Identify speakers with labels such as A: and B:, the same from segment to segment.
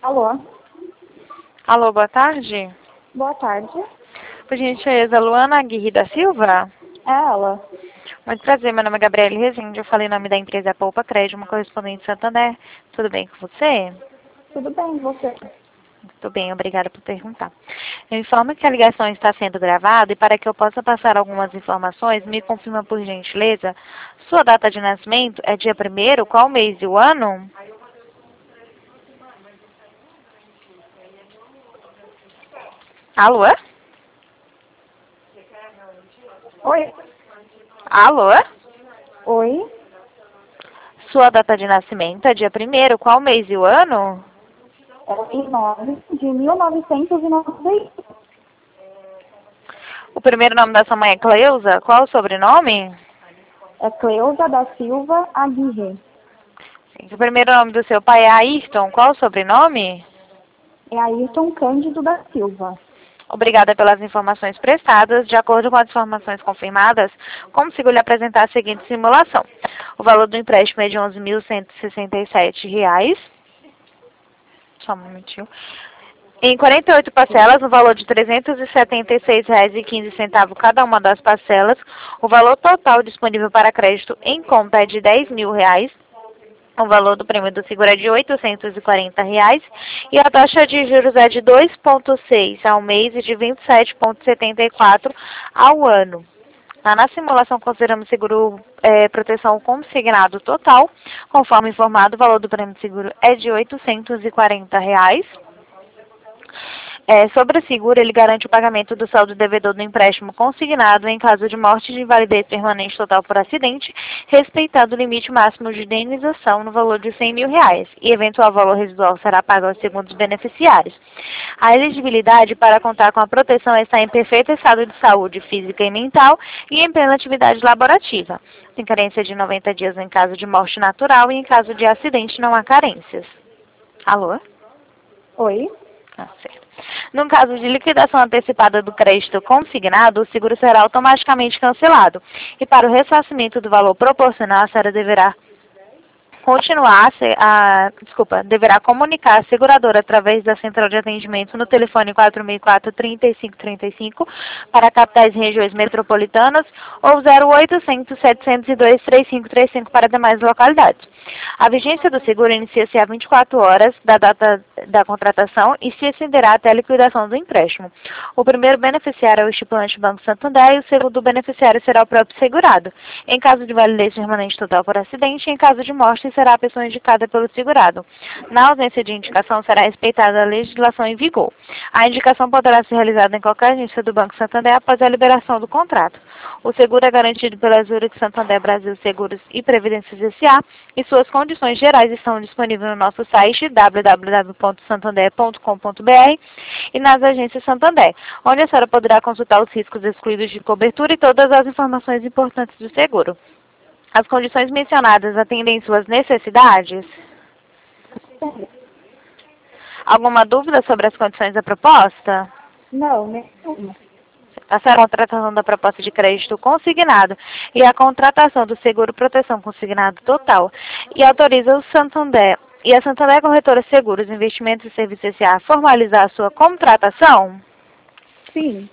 A: Alô?
B: Alô, boa tarde.
A: Boa tarde.
B: Por gentileza, Luana Aguirre da Silva?
A: É ela.
B: Muito prazer, meu nome é Gabriele Rezende, eu falei em nome da empresa Poupa Crédito, uma correspondente de Santander. Tudo bem com você?
A: Tudo bem, e você?
B: Tudo bem, obrigada por perguntar. Eu informo que a ligação está sendo gravada e para que eu possa passar algumas informações, me confirma por gentileza, sua data de nascimento é dia 1º, qual mês e o ano? Alô?
A: Oi?
B: Alô?
A: Oi?
B: Sua data de nascimento é dia 1º, qual mês e o ano?
A: É em 9 de 1990.
B: O primeiro nome da sua mãe é Cleusa, qual o sobrenome?
A: É Cleusa da Silva Aguirre.
B: Sim. O primeiro nome do seu pai é Ayrton, qual o sobrenome?
A: É Ayrton Cândido da Silva.
B: Obrigada pelas informações prestadas. De acordo com as informações confirmadas, consigo lhe apresentar a seguinte simulação. O valor do empréstimo é de R$ 11.167. Só um minutinho. Em 48 parcelas, no valor de R$ 376,15 cada uma das parcelas. O valor total disponível para crédito em conta é de R$ 10.000. O valor do prêmio do seguro é de R$ 840 e a taxa de juros é de 2,6 ao mês e de 27,74 ao ano. Na simulação, consideramos seguro proteção consignado total. Conforme informado, o valor do prêmio do seguro é de R$ 840. Sobre o seguro, ele garante o pagamento do saldo devedor do empréstimo consignado em caso de morte de invalidez permanente total por acidente, respeitado o limite máximo de indenização no valor de R$ 100.000 e eventual valor residual será pago aos segundos beneficiários. A elegibilidade para contar com a proteção está em perfeito estado de saúde física e mental e em plena atividade laborativa. Tem carência de 90 dias em caso de morte natural e em caso de acidente não há carências. Alô?
A: Oi?
B: Certo. No caso de liquidação antecipada do crédito consignado, o seguro será automaticamente cancelado. E para o ressarcimento do valor proporcional, a senhora deverá comunicar a seguradora através da central de atendimento no telefone 464-3535 para capitais e regiões metropolitanas ou 0800-702-3535 para demais localidades. A vigência do seguro inicia-se a 24 horas da data da contratação e se estenderá até a liquidação do empréstimo. O primeiro beneficiário é o estipulante Banco Santander e o segundo beneficiário será o próprio segurado. Em caso de validez permanente total por acidente, em caso de morte, será a pessoa indicada pelo segurado. Na ausência de indicação, será respeitada a legislação em vigor. A indicação poderá ser realizada em qualquer agência do Banco Santander após a liberação do contrato. O seguro é garantido pela Zurich Santander Brasil Seguros e Previdências S.A. e suas condições gerais estão disponíveis no nosso site www.santander.com.br e nas agências Santander, onde a senhora poderá consultar os riscos excluídos de cobertura e todas as informações importantes do seguro. As condições mencionadas atendem suas necessidades? Alguma dúvida sobre as condições da proposta?
A: Não, nenhuma.
B: A contratação da proposta de crédito consignado e a contratação do seguro proteção consignado total e autoriza o Santander e a Santander Corretora Seguros, Investimentos e Serviços S.A. a formalizar a sua contratação?
A: Sim.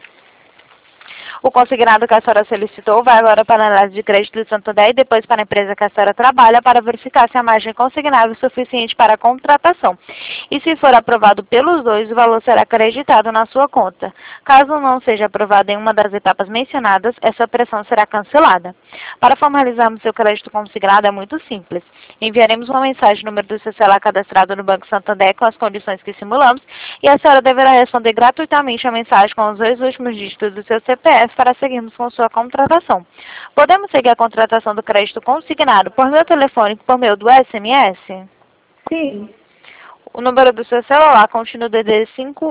B: O consignado que a senhora solicitou vai agora para a análise de crédito do Santander e depois para a empresa que a senhora trabalha para verificar se a margem consignável é suficiente para a contratação. E se for aprovado pelos dois, o valor será acreditado na sua conta. Caso não seja aprovado em uma das etapas mencionadas, essa operação será cancelada. Para formalizarmos seu crédito consignado é muito simples. Enviaremos uma mensagem no número do seu celular cadastrado no Banco Santander com as condições que simulamos e a senhora deverá responder gratuitamente a mensagem com os 2 últimos dígitos do seu CPF para seguirmos com sua contratação. Podemos seguir a contratação do crédito consignado por meu telefone por meio do SMS?
A: Sim.
B: O número do seu celular continua o DDD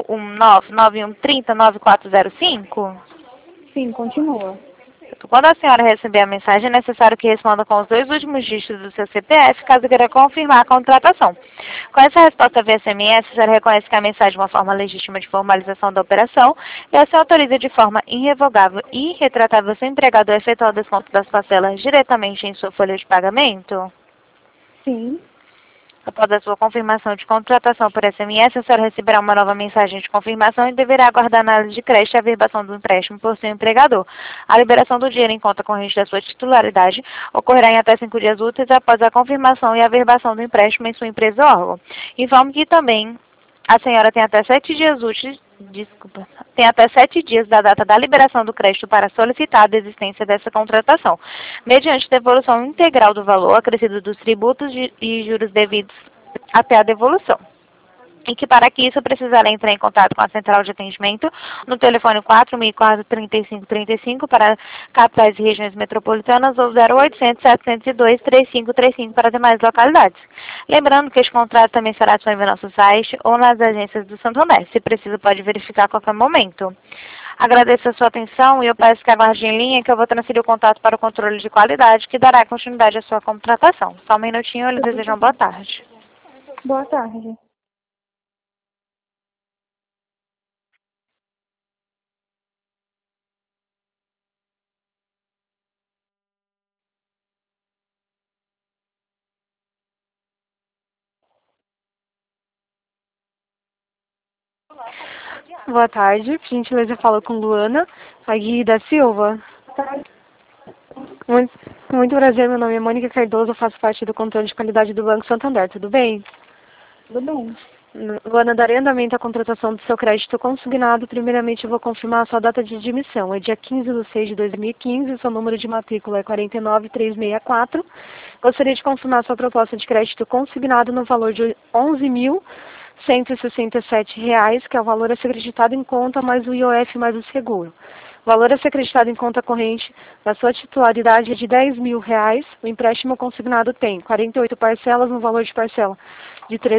B: 51991309405?
A: Sim, continua.
B: Quando a senhora receber a mensagem, é necessário que responda com os 2 últimos dígitos do seu CPF, caso queira confirmar a contratação. Com essa resposta via SMS, a senhora reconhece que a mensagem é uma forma legítima de formalização da operação e a senhora autoriza de forma irrevogável e irretratável seu empregador a efetuar o desconto das parcelas diretamente em sua folha de pagamento?
A: Sim.
B: Após a sua confirmação de contratação por SMS, a senhora receberá uma nova mensagem de confirmação e deverá aguardar a análise de crédito e a averbação do empréstimo por seu empregador. A liberação do dinheiro em conta corrente da sua titularidade ocorrerá em até 5 dias úteis após a confirmação e a averbação do empréstimo em sua empresa ou órgão. Informo que também a senhora tem até 7 dias úteis, tem até 7 dias da data da liberação do crédito para solicitar a desistência dessa contratação, mediante devolução integral do valor acrescido dos tributos e juros devidos até a devolução. E que para que isso precisará entrar em contato com a central de atendimento no telefone 4004-3535 para capitais e regiões metropolitanas ou 0800-702-3535 para demais localidades. Lembrando que este contrato também será disponível no nosso site ou nas agências do Santander. Se precisa, pode verificar a qualquer momento. Agradeço a sua atenção e eu peço que aguarde em linha que eu vou transferir o contato para o controle de qualidade que dará continuidade à sua contratação. Só um minutinho, eles desejam boa tarde.
A: Boa tarde.
C: Boa tarde, por gentileza, falo com Luana Aguirre da Silva. Muito prazer, meu nome é Mônica Cardoso, eu faço parte do controle de qualidade do Banco Santander, tudo bem?
A: Tudo bem.
C: Luana, darei andamento à contratação do seu crédito consignado. Primeiramente, eu vou confirmar a sua data de admissão. É dia 15/6/2015, seu número de matrícula é 49364. Gostaria de confirmar sua proposta de crédito consignado no valor de R$ 11.167, que é o valor a ser acreditado em conta, mais o IOF mais o seguro. O valor a ser acreditado em conta corrente da sua titularidade é de R$ 10.000. O empréstimo consignado tem 48 parcelas no valor de parcela de R$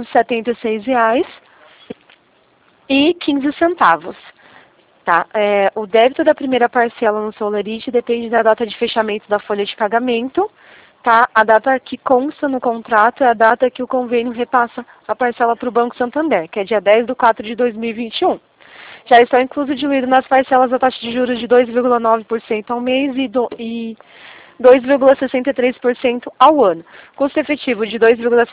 C: 376,15. Tá? O débito da primeira parcela no seu lerite depende da data de fechamento da folha de pagamento. Tá? A data que consta no contrato é a data que o convênio repassa a parcela para o Banco Santander, que é dia 10/4/2021. Já estão incluso diluído nas parcelas a taxa de juros de 2,9% ao mês e 2,63% ao ano. Custo efetivo de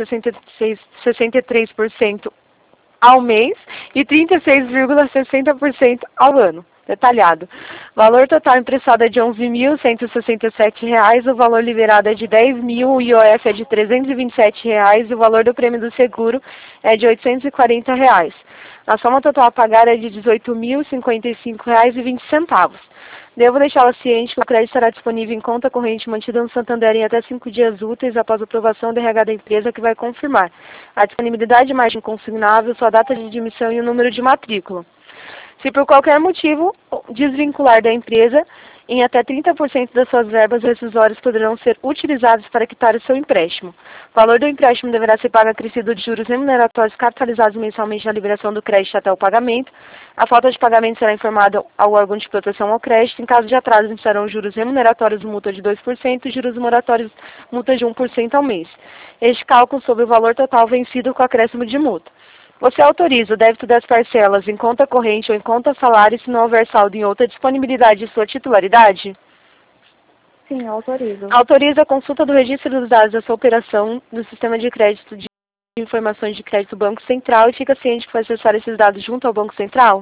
C: 2,63% ao mês e 36,60% ao ano. Detalhado. Valor total emprestado é de R$ 11.167, o valor liberado é de R$ 10.000, o IOF é de R$ 327 e o valor do prêmio do seguro é de R$ 840. A soma total a pagar é de R$ 18.055,20. Devo deixá-la ciente que o crédito estará disponível em conta corrente mantida no Santander em até 5 dias úteis após a aprovação do RH da empresa, que vai confirmar a disponibilidade de margem consignável, sua data de admissão e o número de matrícula. Se por qualquer motivo desvincular da empresa, em até 30% das suas verbas rescisórias poderão ser utilizadas para quitar o seu empréstimo. O valor do empréstimo deverá ser pago acrescido de juros remuneratórios capitalizados mensalmente na liberação do crédito até o pagamento. A falta de pagamento será informada ao órgão de proteção ao crédito. Em caso de atraso, serão juros remuneratórios multa de 2% e juros moratórios multa de 1% ao mês. Este cálculo sobre o valor total vencido com acréscimo de multa. Você autoriza o débito das parcelas em conta corrente ou em conta salário se não houver saldo em outra disponibilidade de sua titularidade?
A: Sim, eu autorizo.
C: Autoriza a consulta do registro dos dados da sua operação no sistema de crédito de informações de crédito do Banco Central e fica ciente que vai acessar esses dados junto ao Banco Central?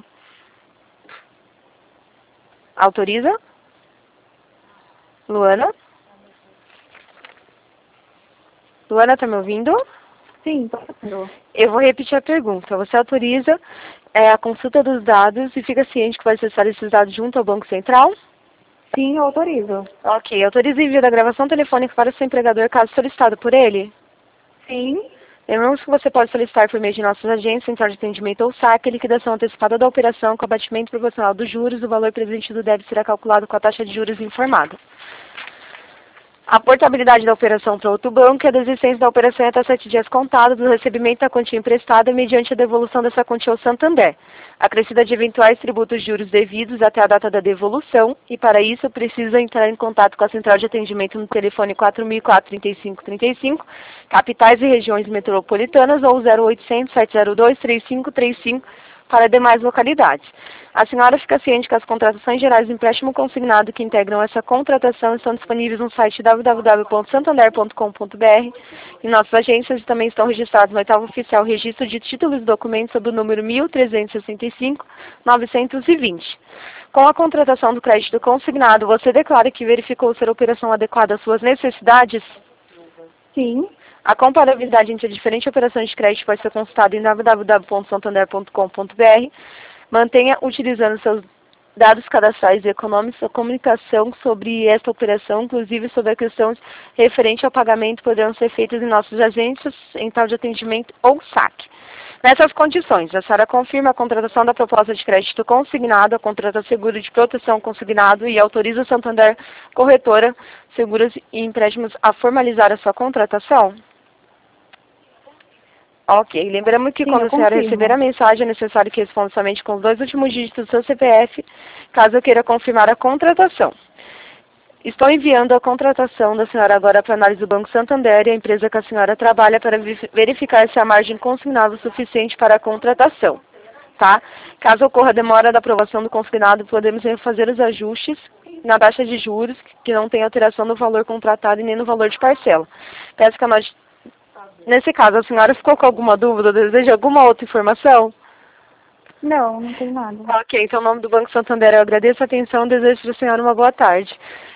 C: Autoriza? Luana? Luana, tá me ouvindo?
A: Sim, estou fazendo.
C: Eu vou repetir a pergunta. Você autoriza a consulta dos dados e fica ciente que vai acessar esses dados junto ao Banco Central?
A: Sim, eu autorizo.
C: Ok. Autoriza o envio da gravação telefônica para o seu empregador caso solicitado por ele?
A: Sim.
C: Lembramos que você pode solicitar por meio de nossas agências, central de atendimento ou saque, liquidação antecipada da operação com abatimento proporcional dos juros. O valor presente do débito será calculado com a taxa de juros informada. A portabilidade da operação para outro banco e a desistência da operação é até 7 dias contados do recebimento da quantia emprestada mediante a devolução dessa quantia ao Santander, acrescida de eventuais tributos de juros devidos até a data da devolução, e para isso precisa entrar em contato com a central de atendimento no telefone 4004-3535, capitais e regiões metropolitanas, ou 0800-702-3535 para demais localidades. A senhora fica ciente que as contratações gerais do empréstimo consignado que integram essa contratação estão disponíveis no site www.santander.com.br. Em nossas agências também estão registrados no 8º Oficial Registro de Títulos e Documentos sob o número 1365-920. Com a contratação do crédito consignado, você declara que verificou ser a operação adequada às suas necessidades?
A: Sim.
C: A comparabilidade entre diferentes operações de crédito pode ser consultada em www.santander.com.br. Mantenha utilizando seus dados cadastrais e econômicos a comunicação sobre esta operação, inclusive sobre a questão referente ao pagamento, poderão ser feitas em nossas agências, em tal de atendimento ou saque. Nessas condições, a senhora confirma a contratação da proposta de crédito consignado, a contrata seguro de proteção consignado e autoriza a Santander Corretora, Seguros e Empréstimos a formalizar a sua contratação? Ok. Lembramos que
A: Sim,
C: quando a senhora
A: confirmo.
C: receber a mensagem, é necessário que responda somente com os 2 últimos dígitos do seu CPF, caso queira confirmar a contratação. Estou enviando a contratação da senhora agora para análise do Banco Santander e a empresa que a senhora trabalha para verificar se há margem consignado suficiente para a contratação. Tá? Caso ocorra demora da aprovação do consignado, podemos refazer os ajustes na taxa de juros, que não tem alteração no valor contratado e nem no valor de parcela. Peço que a nós... Nesse caso, a senhora ficou com alguma dúvida? Deseja alguma outra informação?
A: Não, não tem nada.
C: Ok, então, em nome do Banco Santander, eu agradeço a atenção e desejo para a senhora uma boa tarde.